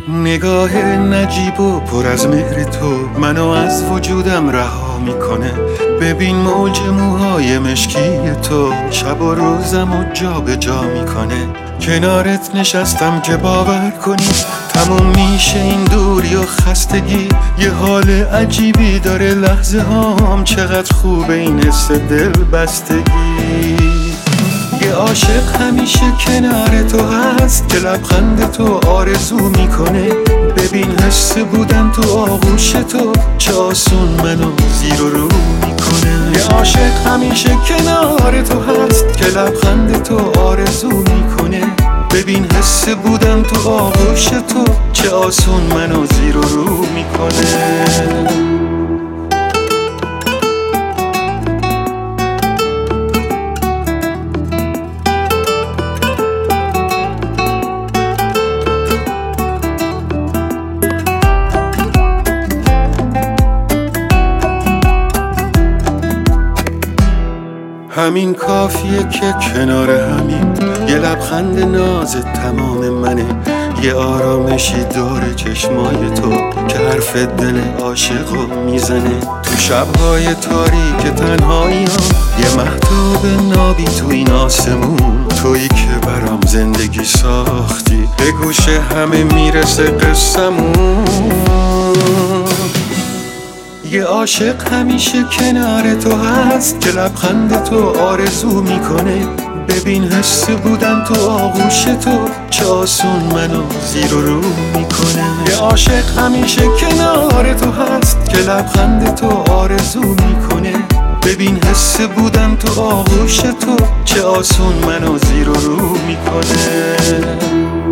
نگاه نجیب و پر از مهر تو منو از وجودم رها میکنه. ببین موج موهای مشکی تو شب و روزم و جا به جا میکنه. کنارت نشستم که باور کنی تموم میشه این دوری و خستگی. یه حال عجیبی داره لحظه هام، چقدر خوبه این حس دل بستگی. یه عاشق همیشه کنار تو هست که لبخند تو آرزو میکنه. ببین حس بودن تو آغوش تو چه آسون منو زیر و رو میکنه. یه عاشق همیشه کنار تو هست که لبخند تو آرزو میکنه. ببین حس بودن تو آغوش تو چه آسون منو زیر و رو میکنه. همین کافیه که کنار همین یه لبخند ناز تمام منه. یه آرامشی دور چشمای تو که حرف دل عاشقو میزنه. تو شبهای تاریک تنهایی یه مهتاب نابی تو این آسمون، تویی که برام زندگی ساختی. به گوش همه میرسه قصمون. یه عاشق همیشه کنار تو هست که لبخند تو آرزو میکنه. ببین حس بودن تو آغوش تو چه آسون منو زیر و رو میکنه. یه عاشق همیشه کنار تو هست که لبخند تو آرزو میکنه. ببین حس بودن تو آغوش تو چه آسون منو زیر و رو میکنه.